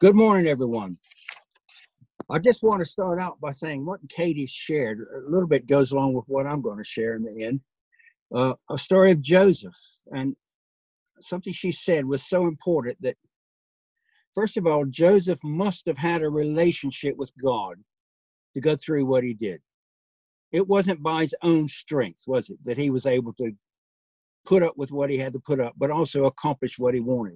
Good morning, everyone. I just want to start out by saying what Katie shared a little bit goes along with what I'm going to share in the end. A story of Joseph, and something she said was so important that, first of all, Joseph must have had a relationship with God to go through what he did. It wasn't by his own strength, was it, that he was able to put up with what he had to put up, but also accomplish what he wanted.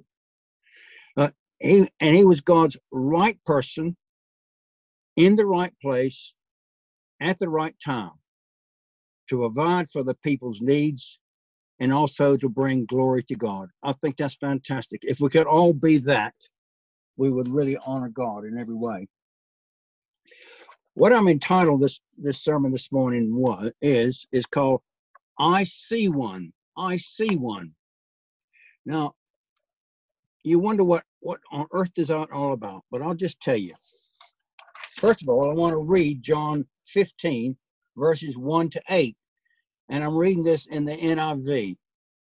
He was God's right person in the right place at the right time to provide for the people's needs and also to bring glory to God. I think that's fantastic. If we could all be that, we would really honor God in every way. What I'm entitled this sermon this morning is called I See One. I See One. Now, you wonder what on earth is that all about, but I'll just tell you. First of all, I want to read John 15, verses 1 to 8, and I'm reading this in the NIV.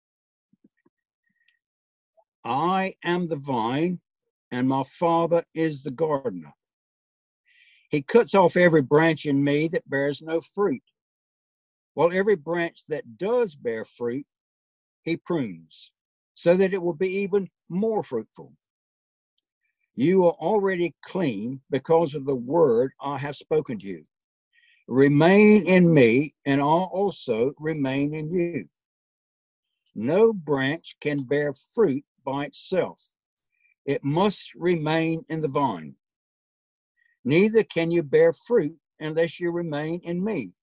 I am the vine, and my Father is the gardener. He cuts off every branch in me that bears no fruit, while every branch that does bear fruit, he prunes, so that it will be even more fruitful. You are already clean because of the word I have spoken to you. Remain in me, and I'll also remain in you. No branch can bear fruit by itself. It must remain in the vine. Neither can you bear fruit unless you remain in me.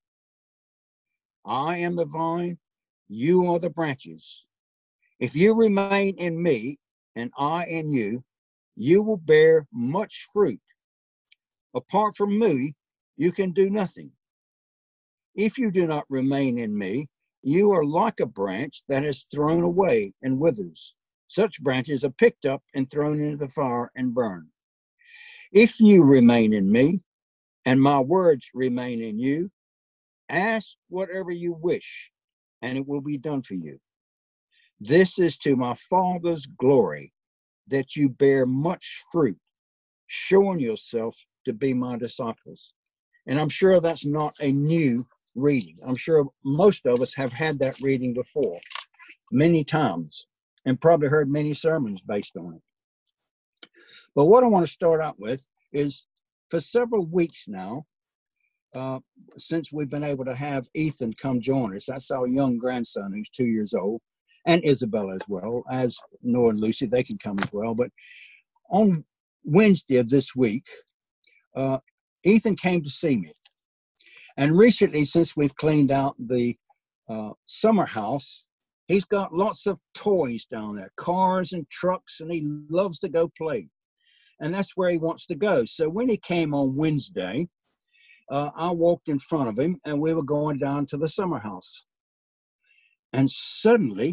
I am the vine, you are the branches. If you remain in me, and I in you, you will bear much fruit. Apart from me, you can do nothing. If you do not remain in me, you are like a branch that is thrown away and withers. Such branches are picked up and thrown into the fire and burned. If you remain in me, and my words remain in you, ask whatever you wish, and it will be done for you. This is to my Father's glory, that you bear much fruit, showing yourself to be my disciples. And I'm sure that's not a new reading. I'm sure most of us have had that reading before, many times, and probably heard many sermons based on it. But what I want to start out with is, for several weeks now, since we've been able to have Ethan come join us, that's our young grandson who's 2 years old, and Isabella as well, as Noah and Lucy, they can come as well. But on Wednesday of this week, Ethan came to see me. And recently, since we've cleaned out the summer house, he's got lots of toys down there, cars and trucks, and he loves to go play. And that's where he wants to go. So when he came on Wednesday, I walked in front of him, and we were going down to the summer house. And suddenly,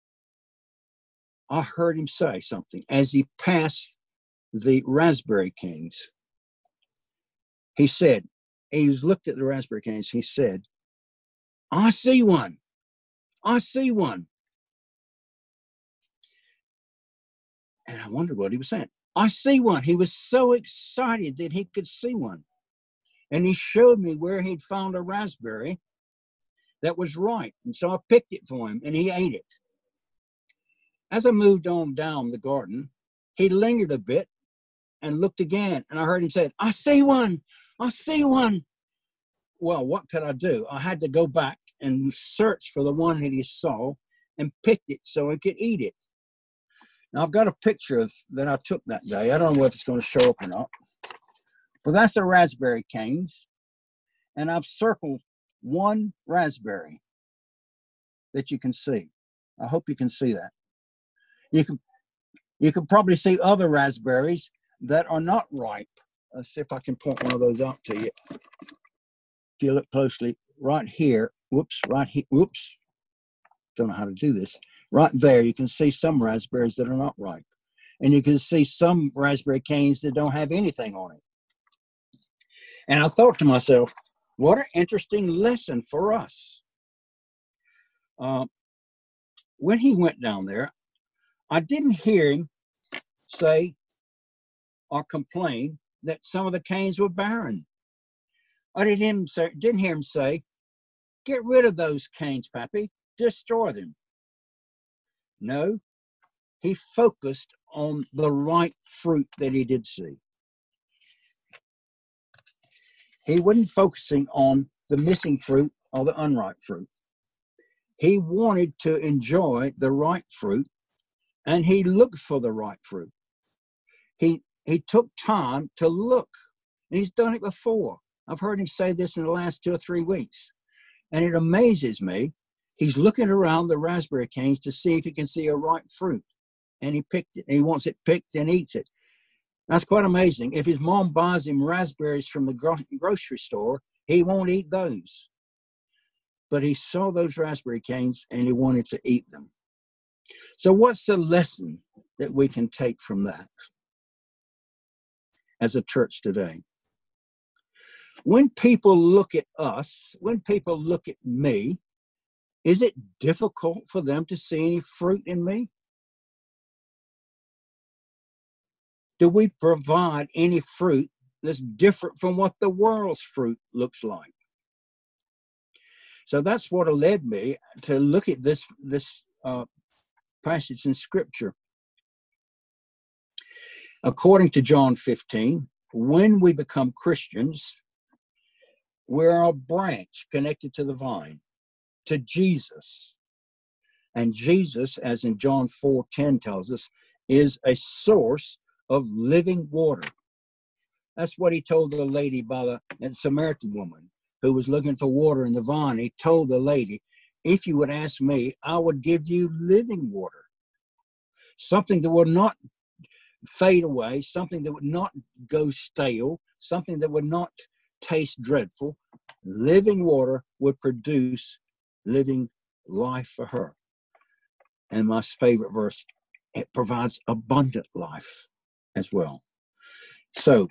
I heard him say something as he passed the Raspberry Kings. He looked at the Raspberry Kings. He said, I see one. I see one. And I wondered what he was saying. I see one. He was so excited that he could see one. And he showed me where he'd found a raspberry that was ripe. And so I picked it for him, and he ate it. As I moved on down the garden, he lingered a bit and looked again. And I heard him say, I see one. I see one. Well, what could I do? I had to go back and search for the one that he saw and picked it so he could eat it. Now, I've got a picture that I took that day. I don't know if it's going to show up or not. But that's a Raspberry Canes. And I've circled one raspberry that you can see. I hope you can see that. You can probably see other raspberries that are not ripe. Let's see if I can point one of those out to you. If you look closely, right here, right here, don't know how to do this. Right there, you can see some raspberries that are not ripe. And you can see some Raspberry Canes that don't have anything on it. And I thought to myself, what an interesting lesson for us. When he went down there, I didn't hear him say, or complain that some of the canes were barren. I didn't hear him say, get rid of those canes, Pappy, destroy them. No, he focused on the right fruit that he did see. He wasn't focusing on the missing fruit or the unripe fruit. He wanted to enjoy the right fruit, and he looked for the right fruit. He took time to look, and he's done it before. I've heard him say this in the last 2 or 3 weeks, and it amazes me. He's looking around the raspberry canes to see if he can see a ripe fruit, and he picked it, and he wants it picked and eats it. That's quite amazing. If his mom buys him raspberries from the grocery store, he won't eat those. But he saw those raspberry canes, and he wanted to eat them. So what's the lesson that we can take from that as a church today? When people look at us, when people look at me, is it difficult for them to see any fruit in me? Do we provide any fruit that's different from what the world's fruit looks like? So that's what led me to look at this passage in Scripture. According to John 15, when we become Christians, we're a branch connected to the vine, to Jesus. And Jesus, as in John 4:10 tells us, is a source of living water. That's what he told the lady by the Samaritan woman who was looking for water in the vine. He told the lady, if you would ask me, I would give you living water. Something that would not fade away, something that would not go stale, something that would not taste dreadful. Living water would produce living life for her. And my favorite verse, it provides abundant life as well. So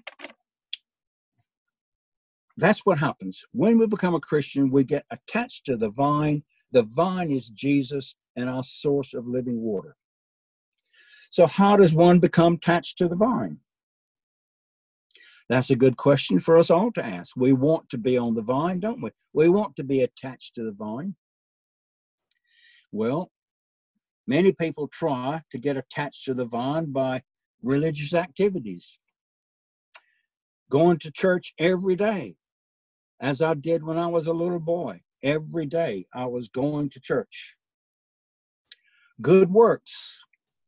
that's what happens. When we become a Christian, we get attached to the vine. The vine is Jesus and our source of living water. So how does one become attached to the vine? That's a good question for us all to ask. We want to be on the vine, don't we? We want to be attached to the vine. Well, many people try to get attached to the vine by religious activities. Going to church every day, as I did when I was a little boy. Every day I was going to church. Good works.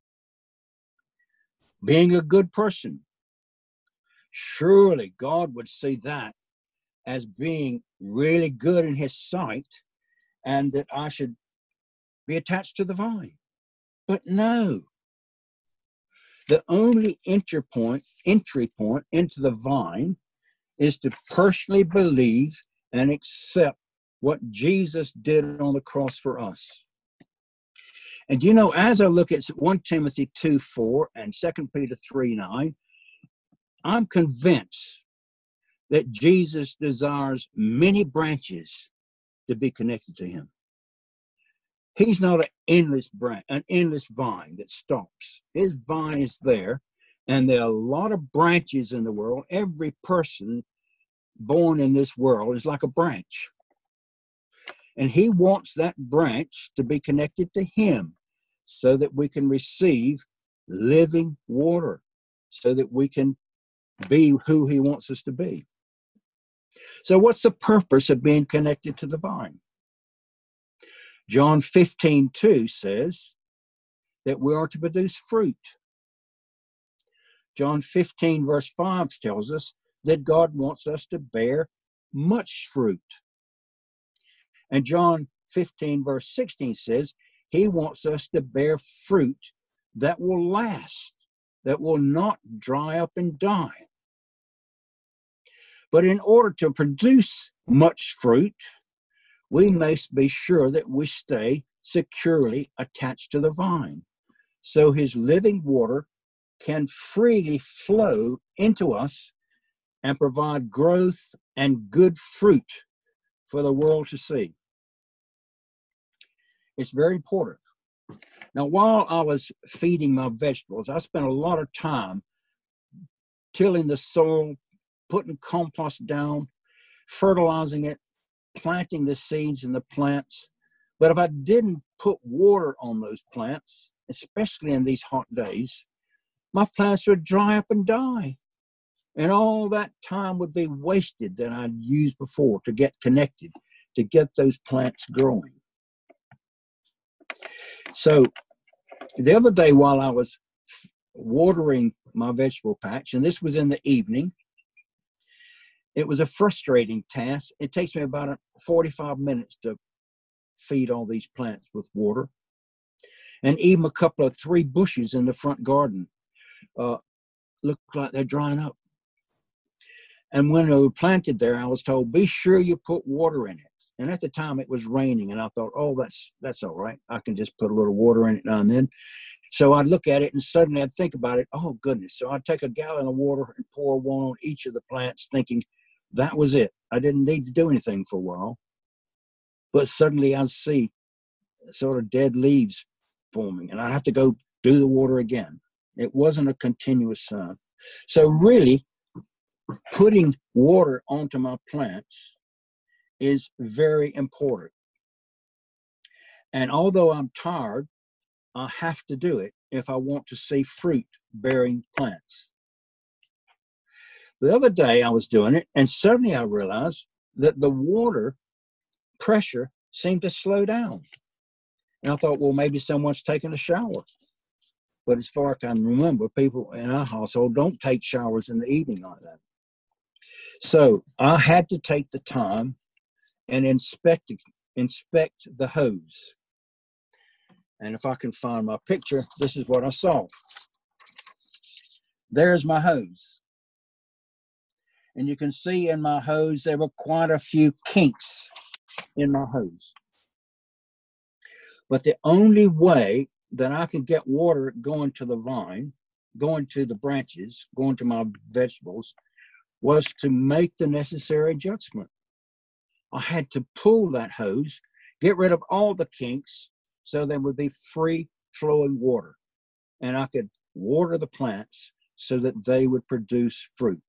Being a good person. Surely God would see that as being really good in his sight, and that I should be attached to the vine. But no. The only entry point into the vine is to personally believe and accept what Jesus did on the cross for us. And you know, as I look at 1 Timothy 2:4 and 2 Peter 3:9, I'm convinced that Jesus desires many branches to be connected to him. He's not an endless vine that stops. His vine is there, and there are a lot of branches in the world. Every person born in this world is like a branch. And he wants that branch to be connected to him so that we can receive living water, so that we can be who he wants us to be. So what's the purpose of being connected to the vine? John 15:2 says that we are to produce fruit. John 15 verse 5 tells us that God wants us to bear much fruit. And John 15 verse 16 says he wants us to bear fruit that will last, that will not dry up and die. But in order to produce much fruit, we must be sure that we stay securely attached to the vine, so his living water can freely flow into us and provide growth and good fruit for the world to see. It's very important. Now, while I was feeding my vegetables, I spent a lot of time tilling the soil, putting compost down, fertilizing it, planting the seeds in the plants. But if I didn't put water on those plants, especially in these hot days, my plants would dry up and die. And all that time would be wasted that I'd used before to get connected, to get those plants growing. So the other day while I was watering my vegetable patch, and this was in the evening, it was a frustrating task. It takes me about 45 minutes to feed all these plants with water. And even a couple of 3 bushes in the front garden look like they're drying up. And when they were planted there, I was told, be sure you put water in it. And at the time it was raining, and I thought, oh, that's all right. I can just put a little water in it now and then. So I'd look at it and suddenly I'd think about it. Oh, goodness. So I'd take a gallon of water and pour one on each of the plants, thinking that was it. I didn't need to do anything for a while. But suddenly I'd see sort of dead leaves forming, and I'd have to go do the water again. It wasn't a continuous sign. So really, putting water onto my plants is very important. And although I'm tired, I have to do it if I want to see fruit-bearing plants. The other day I was doing it, and suddenly I realized that the water pressure seemed to slow down. And I thought, well, maybe someone's taking a shower. But as far as I can remember, people in our household don't take showers in the evening like that. So I had to take the time and inspect the hose. And if I can find my picture, this is what I saw. There's my hose. And you can see in my hose, there were quite a few kinks in my hose. But the only way that I can get water going to the vine, going to the branches, going to my vegetables, was to make the necessary adjustment. I had to pull that hose, get rid of all the kinks, so there would be free flowing water. And I could water the plants so that they would produce fruit.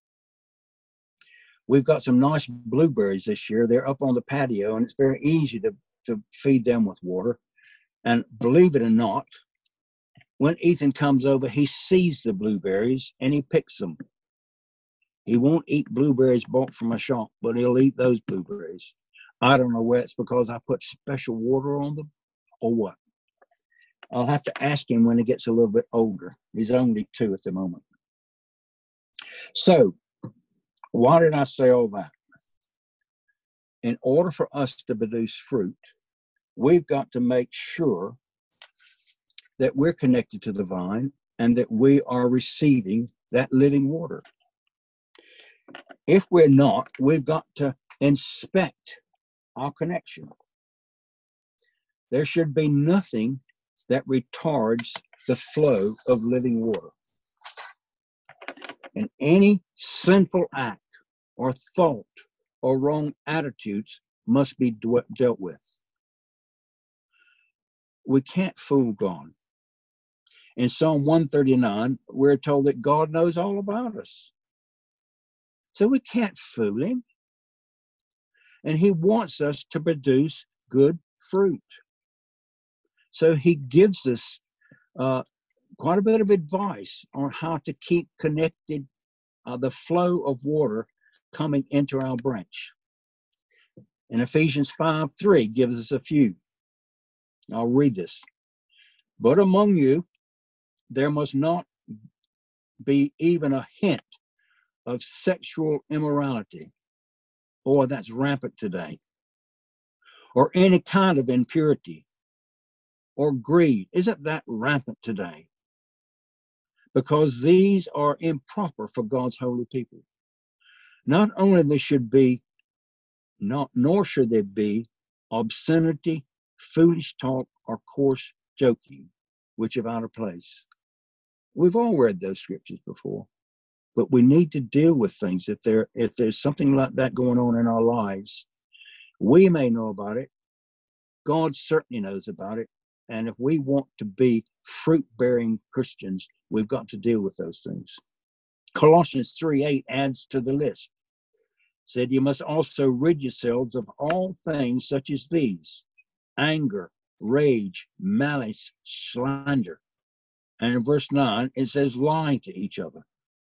We've got some nice blueberries this year. They're up on the patio, and it's very easy to feed them with water. And believe it or not, when Ethan comes over, he sees the blueberries and he picks them. He won't eat blueberries bought from a shop, but he'll eat those blueberries. I don't know whether it's because I put special water on them or what. I'll have to ask him when he gets a little bit older. He's only 2 at the moment. So, why did I say all that? In order for us to produce fruit, we've got to make sure that we're connected to the vine and that we are receiving that living water. If we're not, we've got to inspect our connection. There should be nothing that retards the flow of living water. And any sinful act or thought or wrong attitudes must be dealt with. We can't fool God. In Psalm 139, we're told that God knows all about us. So we can't fool him. And he wants us to produce good fruit. So he gives us quite a bit of advice on how to keep connected the flow of water coming into our branch. And Ephesians 5:3 gives us a few. I'll read this. But among you, there must not be even a hint of sexual immorality. Boy, that's rampant today. Or any kind of impurity or greed. Isn't that rampant today? Because these are improper for God's holy people. Not only they should be, nor should there be obscenity, foolish talk, or coarse joking, which are out of place. We've all read those scriptures before, but we need to deal with things. If there's something like that going on in our lives, we may know about it. God certainly knows about it. And if we want to be fruit-bearing Christians, we've got to deal with those things. Colossians 3:8 adds to the list. Said, you must also rid yourselves of all things such as these: anger, rage, malice, slander. And in verse 9, it says lying to each other.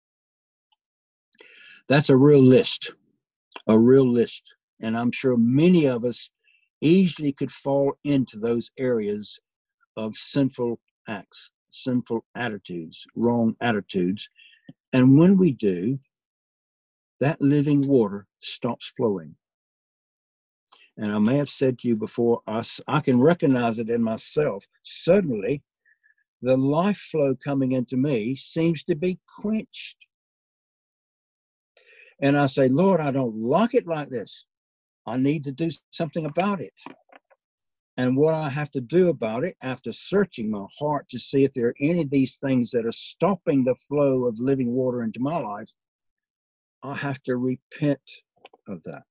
That's a real list, a real list. And I'm sure many of us easily could fall into those areas of sinful acts, sinful attitudes, wrong attitudes. And when we do, that living water stops flowing. And I may have said to you before, I can recognize it in myself. Suddenly, the life flow coming into me seems to be quenched. And I say, Lord, I don't like it like this. I need to do something about it. And what I have to do about it, after searching my heart to see if there are any of these things that are stopping the flow of living water into my life, I have to repent of that.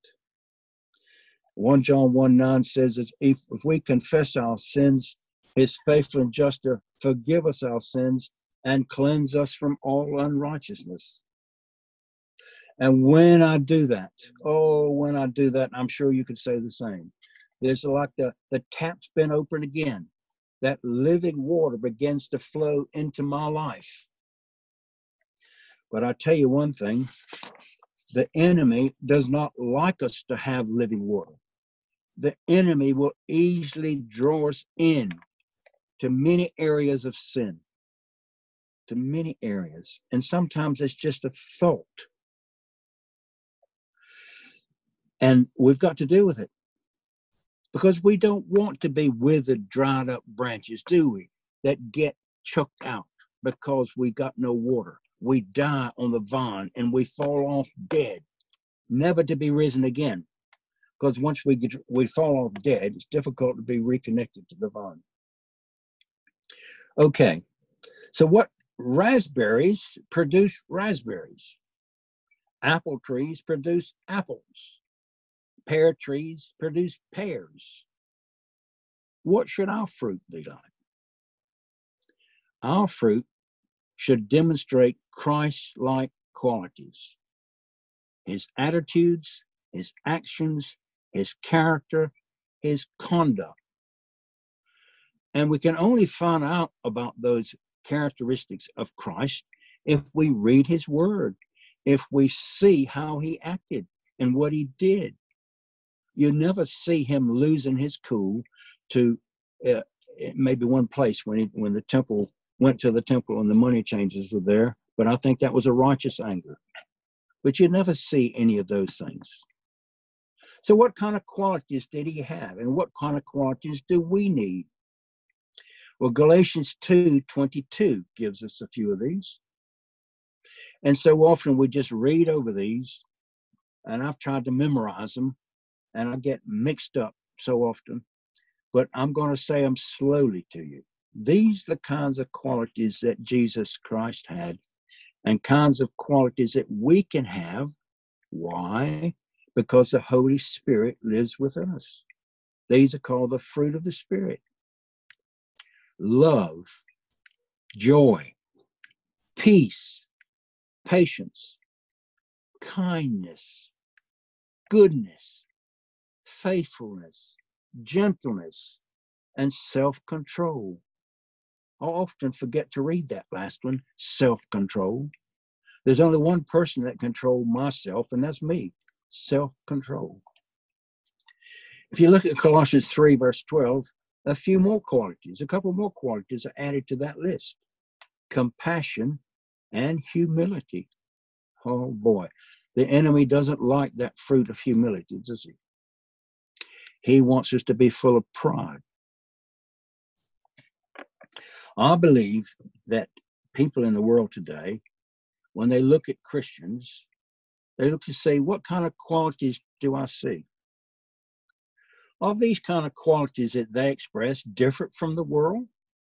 1 John 1:9 says, if we confess our sins, He's faithful and just to forgive us our sins and cleanse us from all unrighteousness. And when I do that, I'm sure you could say the same. There's like the tap's been opened again. That living water begins to flow into my life. But I tell you one thing, the enemy does not like us to have living water. The enemy will easily draw us in to many areas of sin, to many areas. And sometimes it's just a thought. And we've got to deal with it. Because we don't want to be withered, dried up branches, do we? That get chucked out because we got no water. We die on the vine and we fall off dead, never to be risen again. Because once we fall off dead, it's difficult to be reconnected to the vine. Okay, so what? Raspberries produce raspberries. Apple trees produce apples. Pear trees produce pears. What should our fruit be like? Our fruit should demonstrate Christ-like qualities. His attitudes, his actions, his character, his conduct. And we can only find out about those characteristics of Christ if we read his word, if we see how he acted and what he did. You never see him losing his cool to maybe one place when the temple went to the temple and the money changers were there, but I think that was a righteous anger. But you never see any of those things. So what kind of qualities did he have, and what kind of qualities do we need? Well, Galatians 2:22 gives us a few of these. And so often we just read over these, and I've tried to memorize them, and I get mixed up so often, but I'm going to say them slowly to you. These are the kinds of qualities that Jesus Christ had, and kinds of qualities that we can have. Why? Because the Holy Spirit lives within us. These are called the fruit of the Spirit. Love, joy, peace, patience, kindness, goodness, faithfulness, gentleness, and self-control. I often forget to read that last one, self-control. There's only one person that controls myself, and that's me, self-control. If you look at Colossians 3, verse 12, a couple more qualities are added to that list. Compassion and humility. Oh boy, the enemy doesn't like that fruit of humility, does he? He wants us to be full of pride. I believe that people in the world today, when they look at Christians, they look to say, what kind of qualities do I see? Are these kind of qualities that they express different from the world?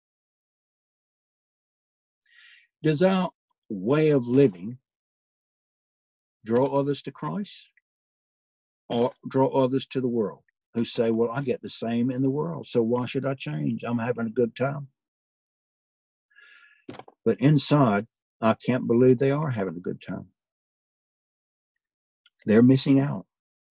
Does our way of living draw others to Christ or draw others to the world who say, well, I get the same in the world, so why should I change? I'm having a good time. But inside, I can't believe they are having a good time. They're missing out.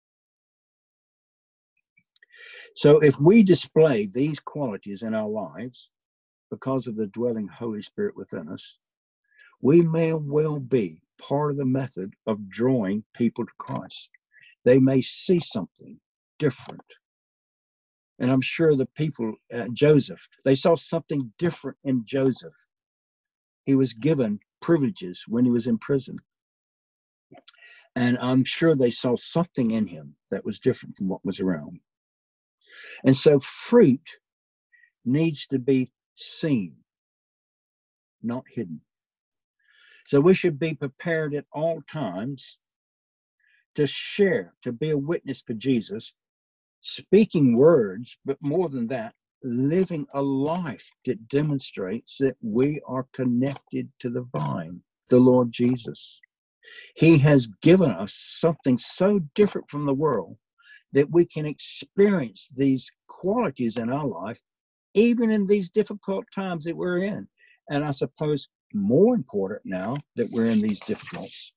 So if we display these qualities in our lives because of the dwelling Holy Spirit within us, we may well be part of the method of drawing people to Christ. They may see something different. And I'm sure the people, Joseph, they saw something different in Joseph. He was given privileges when he was in prison. And I'm sure they saw something in him that was different from what was around. And so fruit needs to be seen, not hidden. So we should be prepared at all times to share, to be a witness for Jesus, speaking words, but more than that, living a life that demonstrates that we are connected to the vine, the Lord Jesus. He has given us something so different from the world that we can experience these qualities in our life, even in these difficult times that we're in. And I suppose more important now that we're in these difficulties.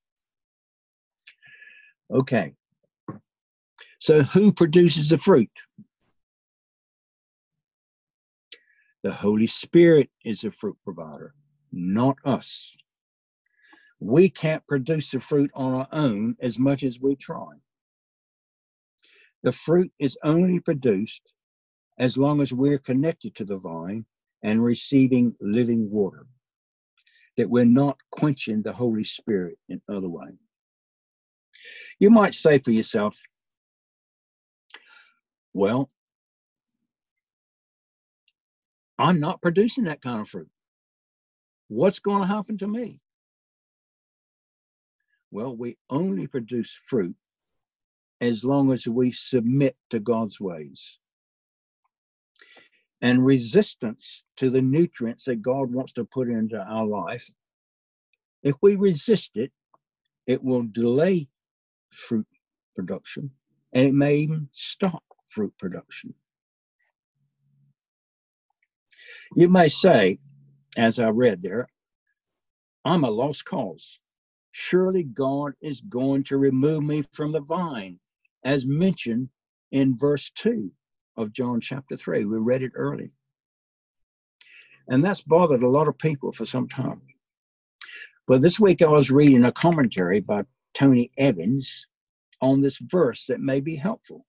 Okay. So who produces the fruit? The Holy Spirit is a fruit provider, not us. We can't produce the fruit on our own as much as we try. The fruit is only produced as long as we're connected to the vine and receiving living water, that we're not quenching the Holy Spirit in other ways. You might say for yourself, well, I'm not producing that kind of fruit. What's going to happen to me? Well, we only produce fruit as long as we submit to God's ways. And resistance to the nutrients that God wants to put into our life, if we resist it, it will delay fruit production, and it may even stop fruit production. You may say, as I read there, I'm a lost cause. Surely God is going to remove me from the vine, as mentioned in verse 2 of John chapter 3. We read it early. And that's bothered a lot of people for some time. But this week I was reading a commentary by Tony Evans on this verse that may be helpful.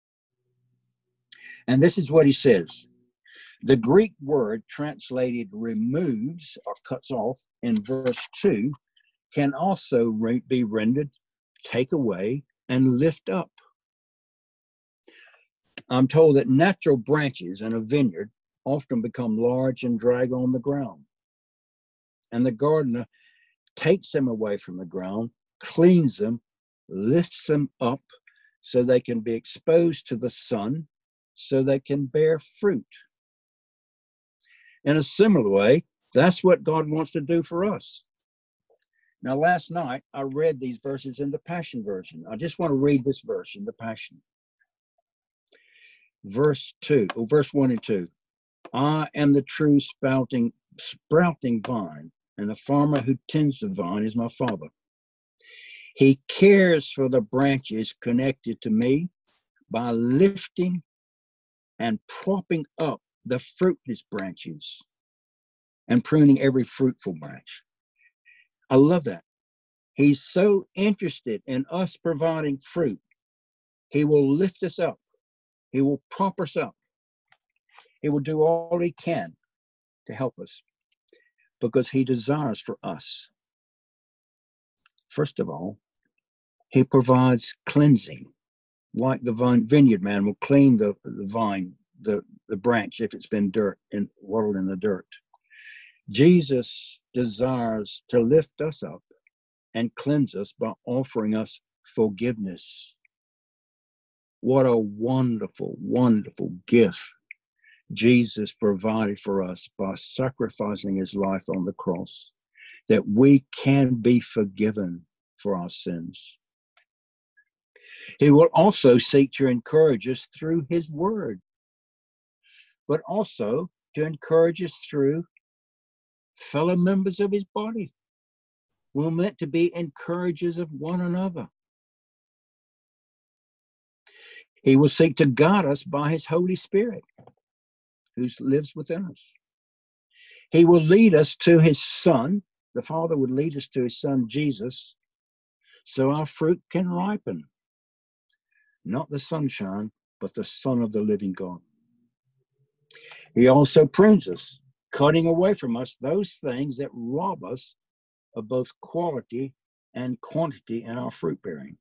And this is what he says. The Greek word translated removes or cuts off in verse 2 can also be rendered take away and lift up. I'm told that natural branches in a vineyard often become large and drag on the ground. And the gardener takes them away from the ground, cleans them, lifts them up so they can be exposed to the sun, so they can bear fruit. In a similar way, that's what God wants to do for us. Now, last night, I read these verses in the Passion Version. I just want to read this verse in the Passion. Verse 1 and 2. I am the true sprouting vine, and the farmer who tends the vine is my Father. He cares for the branches connected to me by lifting and propping up the fruitless branches and pruning every fruitful branch. I love that. He's so interested in us providing fruit. He will lift us up. He will prop us up. He will do all he can to help us because he desires for us. First of all, he provides cleansing, like the vineyard man will clean the vine, the branch, if it's been dirt and waddled in the dirt. Jesus desires to lift us up and cleanse us by offering us forgiveness. What a wonderful, wonderful gift Jesus provided for us by sacrificing his life on the cross, that we can be forgiven for our sins. He will also seek to encourage us through his word, but also to encourage us through fellow members of his body, We're meant to be encouragers of one another. He will seek to guide us by his Holy Spirit, who lives within us. He will lead us to his Son. The Father would lead us to his Son, Jesus, so our fruit can ripen. Not the sunshine, but the Son of the living God. He also prunes us, cutting away from us those things that rob us of both quality and quantity in our fruit bearing.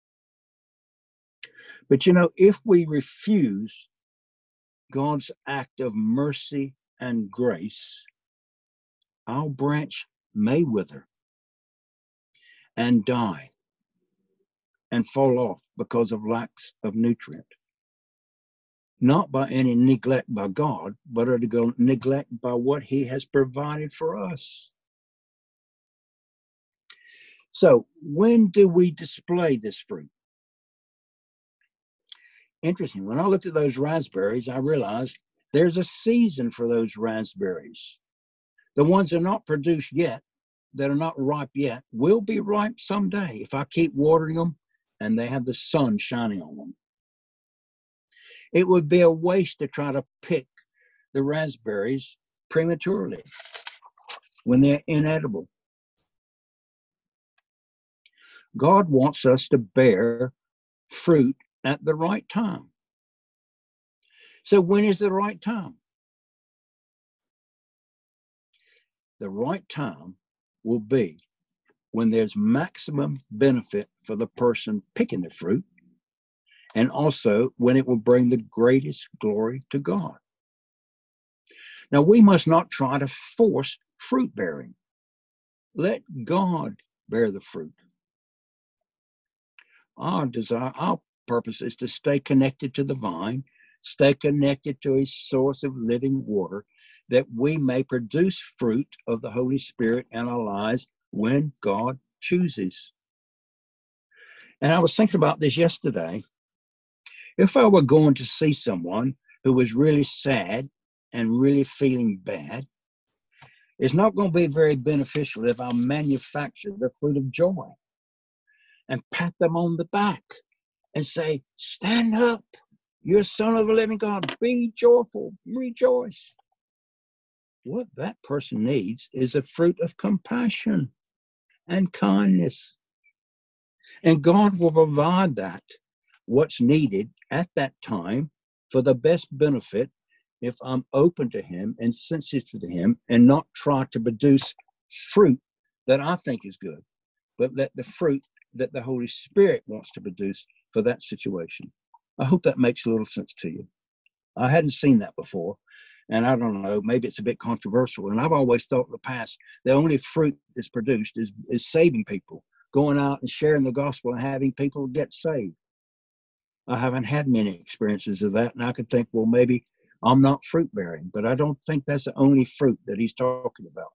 But if we refuse God's act of mercy and grace, our branch may wither and die and fall off because of lacks of nutrient. Not by any neglect by God, but a neglect by what he has provided for us. So when do we display this fruit? Interesting. When I looked at those raspberries, I realized there's a season for those raspberries. The ones that are not produced yet, that are not ripe yet, will be ripe someday if I keep watering them and they have the sun shining on them. It would be a waste to try to pick the raspberries prematurely when they're inedible. God wants us to bear fruit at the right time. So when is the right time? The right time will be when there's maximum benefit for the person picking the fruit, and also when it will bring the greatest glory to God. Now, we must not try to force fruit bearing. Let God bear the fruit. Our desire, our purpose is to stay connected to the vine, stay connected to a source of living water, that we may produce fruit of the Holy Spirit in our lives when God chooses. And I was thinking about this yesterday. If I were going to see someone who was really sad and really feeling bad, it's not going to be very beneficial if I manufacture the fruit of joy and pat them on the back and say, stand up, you're a son of the living God, be joyful, rejoice. What that person needs is a fruit of compassion and kindness. And God will provide that, what's needed at that time, for the best benefit if I'm open to him and sensitive to him, and not try to produce fruit that I think is good, but let the fruit that the Holy Spirit wants to produce for that situation. I hope that makes a little sense to you. I hadn't seen that before, and I don't know, maybe it's a bit controversial. And I've always thought in the past, the only fruit that's produced is saving people, going out and sharing the gospel and having people get saved. I haven't had many experiences of that, and I could think, well, maybe I'm not fruit bearing, but I don't think that's the only fruit that he's talking about.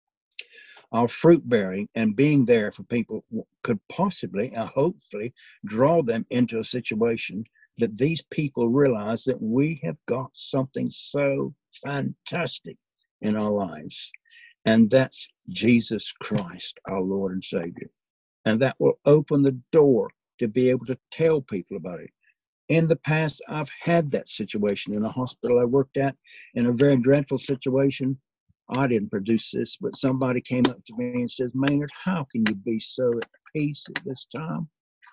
Our fruit bearing and being there for people could possibly and hopefully draw them into a situation that these people realize that we have got something so fantastic in our lives, and that's Jesus Christ, our Lord and Savior. And that will open the door to be able to tell people about it. In the past, I've had that situation in a hospital I worked at, in a very dreadful situation. I didn't produce this, but somebody came up to me and says, Maynard, how can you be so at peace at this time?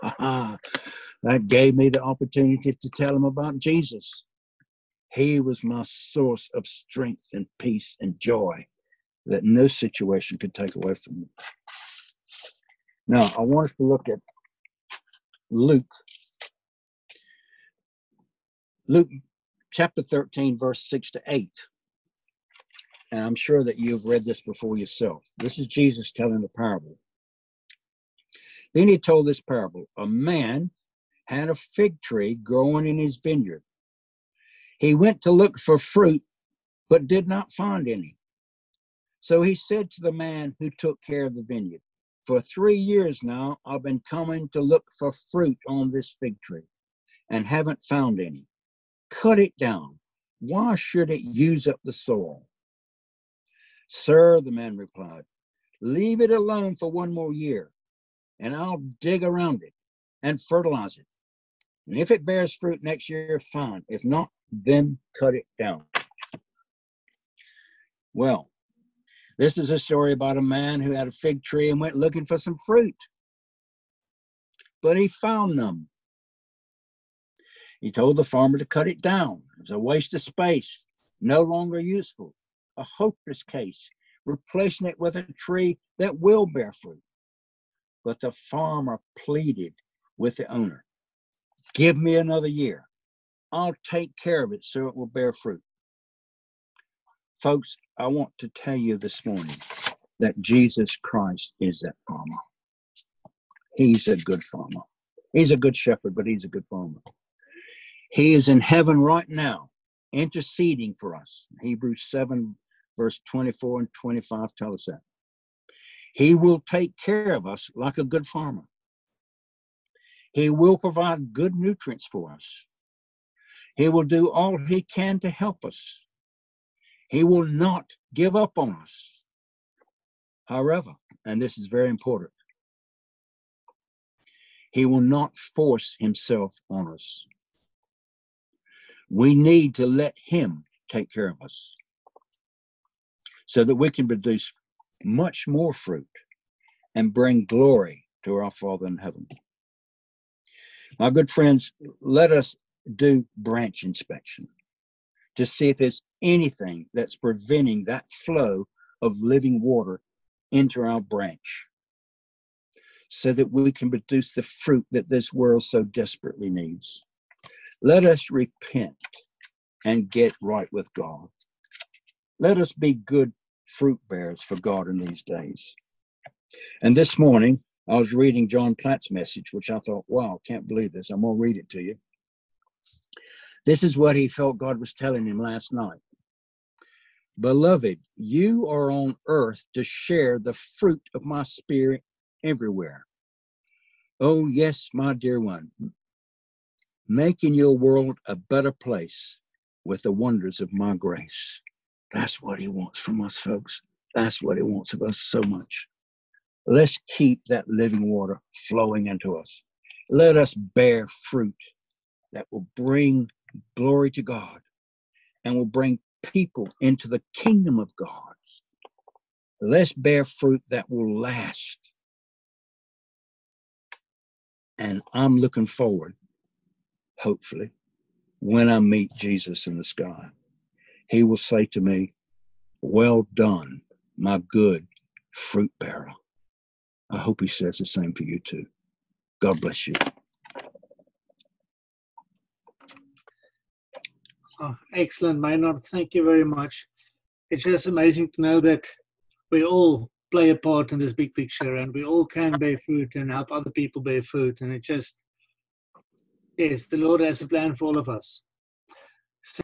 That gave me the opportunity to tell him about Jesus. He was my source of strength and peace and joy that no situation could take away from me. Now, I want us to look at Luke chapter 13, verse 6 to 8. And I'm sure that you've read this before yourself. This is Jesus telling a parable. Then he told this parable. A man had a fig tree growing in his vineyard. He went to look for fruit, but did not find any. So he said to the man who took care of the vineyard, for 3 years now, I've been coming to look for fruit on this fig tree and haven't found any. Cut it down. Why should it use up the soil? Sir, the man replied, Leave it alone for 1 more year, and I'll dig around it and fertilize it. And if it bears fruit next year, fine. If not, then cut it down. Well, this is a story about a man who had a fig tree and went looking for some fruit, but he found none. He told the farmer to cut it down. It was a waste of space, no longer useful, a hopeless case, replacing it with a tree that will bear fruit. But the farmer pleaded with the owner, give me another year. I'll take care of it so it will bear fruit. Folks, I want to tell you this morning that Jesus Christ is that farmer. He's a good farmer. He's a good shepherd, but he's a good farmer. He is in heaven right now, interceding for us. Hebrews 7, verse 24 and 25 tell us that. He will take care of us like a good farmer. He will provide good nutrients for us. He will do all he can to help us. He will not give up on us. However, and this is very important, he will not force himself on us. We need to let him take care of us so that we can produce much more fruit and bring glory to our Father in heaven. My good friends, let us do branch inspection to see if there's anything that's preventing that flow of living water into our branch so that we can produce the fruit that this world so desperately needs. Let us repent and get right with God. Let us be good fruit bearers for God in these days. And this morning, I was reading John Platt's message, which I thought, wow, can't believe this. I'm going to read it to you. This is what he felt God was telling him last night. Beloved, you are on earth to share the fruit of my spirit everywhere. Oh, yes, my dear one, making your world a better place with the wonders of my grace. That's what he wants from us, folks. That's what he wants of us so much. Let's keep that living water flowing into us. Let us bear fruit that will bring glory to God and will bring people into the kingdom of God. Let's bear fruit that will last. And I'm looking forward, hopefully, when I meet Jesus in the sky. He will say to me, well done, my good fruit bearer. I hope he says the same to you too. God bless you. Oh, excellent, Maynard. Thank you very much. It's just amazing to know that we all play a part in this big picture and we all can bear fruit and help other people bear fruit. And it just, yes, the Lord has a plan for all of us.